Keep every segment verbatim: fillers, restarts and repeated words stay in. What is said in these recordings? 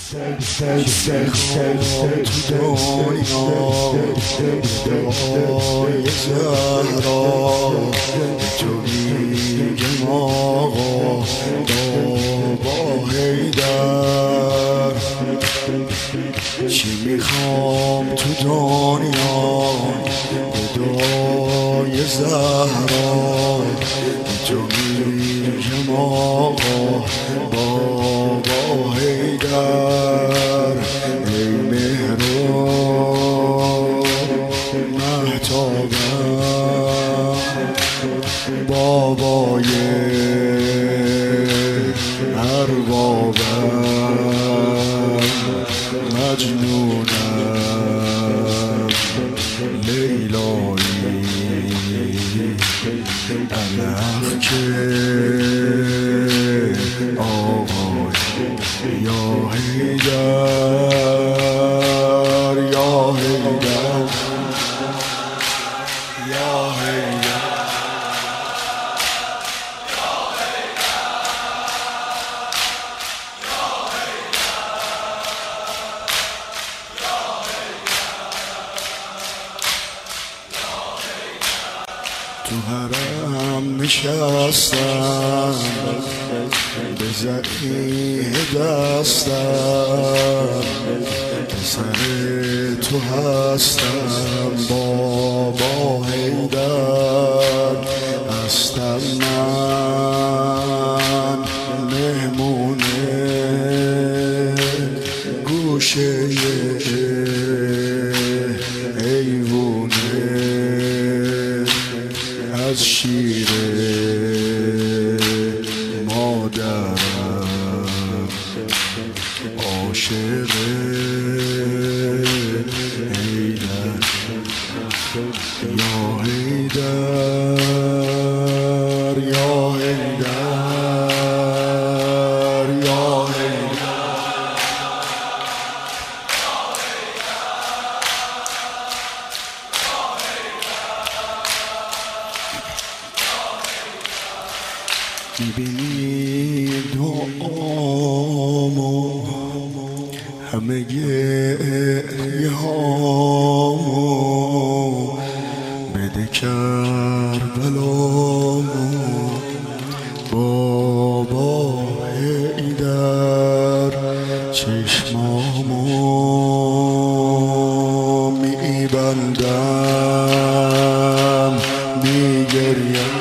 تو دنیای زهرا تو میگم آقا بابا حیدر چی میخوام تو دنیا دعای زهرا تو میگم آقا بابا حیدر ای مهران مهتابم بابای اربابم مجنونم لیلایی علخ که آقای یا حیدر یا حیدر یا حیدر تو حرم نشستم به ضعیح دستم پسر تو هستم بابا حیدر هستم من مهمون گوشه ایوونه از شیر مادرم عاشق حیدر یا حیدر یا حیدر یا حیدر میبینی دعامو همه گریهامو بده کربلامو بابا حیدر چشمامو میبندم میگریم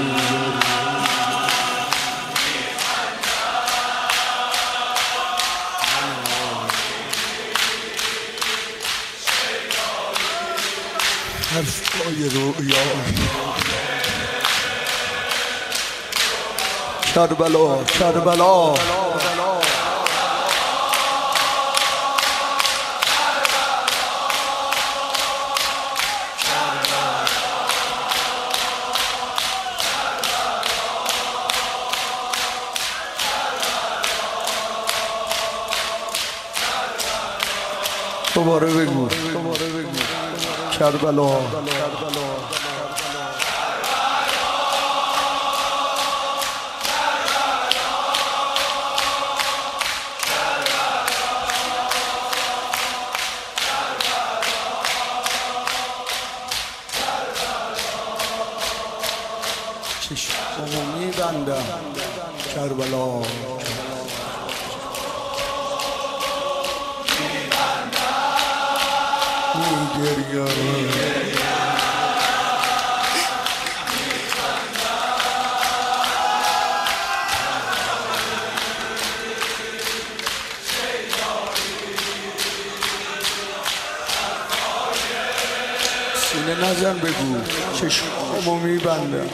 حرفای رویا کربلا کربلا دوباره بگو کربلا چشممو میبندم کربلا میگریم سینه نزن بگو چشممو میبندم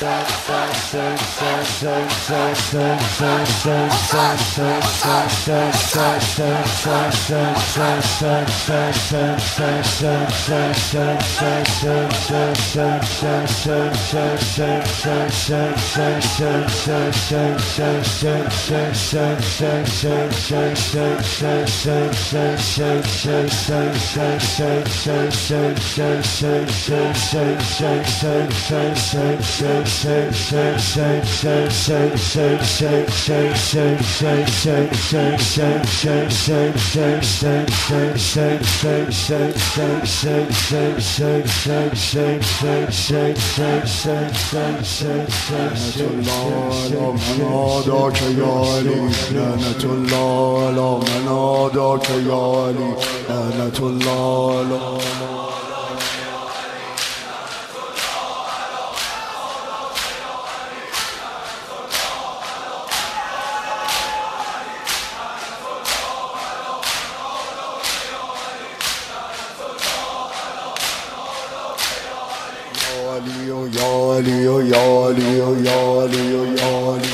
ناداك يا علي لعنة الله على من ناداك يا علي لعنة الله على يا علي يا علي يا علي يا علي يا علي